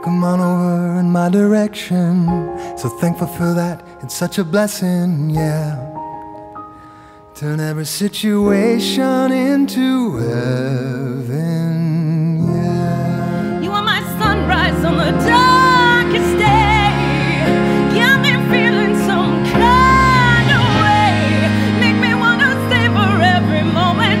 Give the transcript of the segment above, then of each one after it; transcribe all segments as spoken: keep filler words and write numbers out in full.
come on over in my direction. So thankful for that, it's such a blessing, yeah. Turn every situation into heaven, yeah. You are my sunrise on the darkest day. Got me feeling some kind of way. Make me wanna stay for every moment.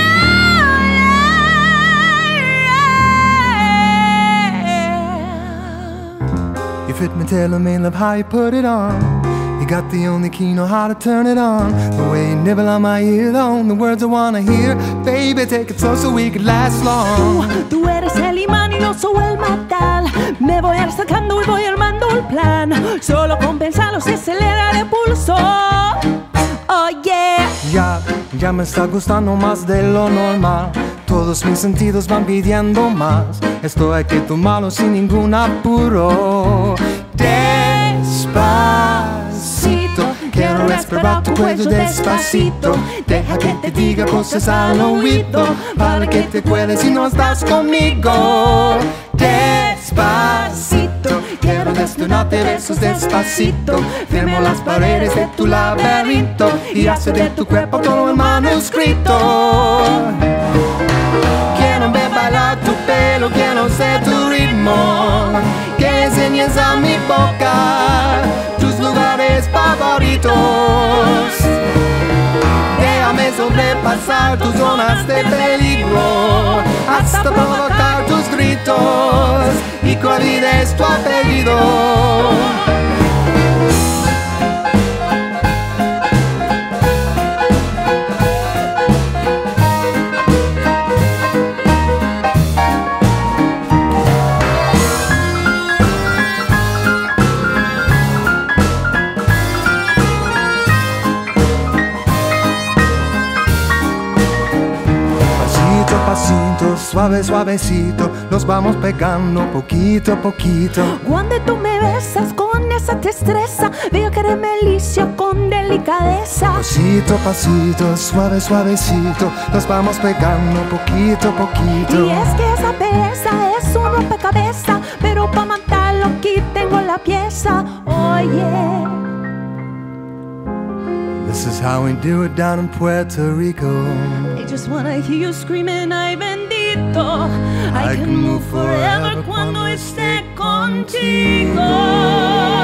You fit me, tailor me, love how you put it on. You got the only key, know how to turn it on. The way you nibble on my earlobe, the words I wanna hear. Baby, take it slow so we could last long. Tú, tú eres el imán y yo soy el metal. Me voy acercando y voy armando el plan. Solo con pensarlo se acelera el pulso. Oh yeah. Ya, ya me está gustando más de lo normal. Todos mis sentidos van pidiendo más. Esto hay que tomarlo sin ningún apuro. Despacito, quiero respirar tu cuello despacito. Deja que te diga cosas al oído, para que te cueles si no estás conmigo. Despacito, quiero desnudarte besos despacito. Firmo las paredes de tu laberinto y hacer de tu cuerpo todo el manuscrito. Quiero ver bailar tu pelo, quiero ser tu ritmo. Que enseñes a mi boca tus lugares favoritos. Déjame sobrepasar tus zonas de peligro, hasta provocar tus gritos y que olvides tu apellido. Suave, suavecito, nos vamos pegando poquito a poquito. Cuando tú me besas con esa destreza, veo que eres melicia con delicadeza. Pasito a pasito, suave, suavecito, nos vamos pegando poquito a poquito. Y es que esa belleza es un rompecabezas, pero para matarlo aquí tengo la pieza. Oye, this is how we do it down in Puerto Rico. I just wanna hear you screaming, ay bendito. I, I can move forever cuando esté contigo.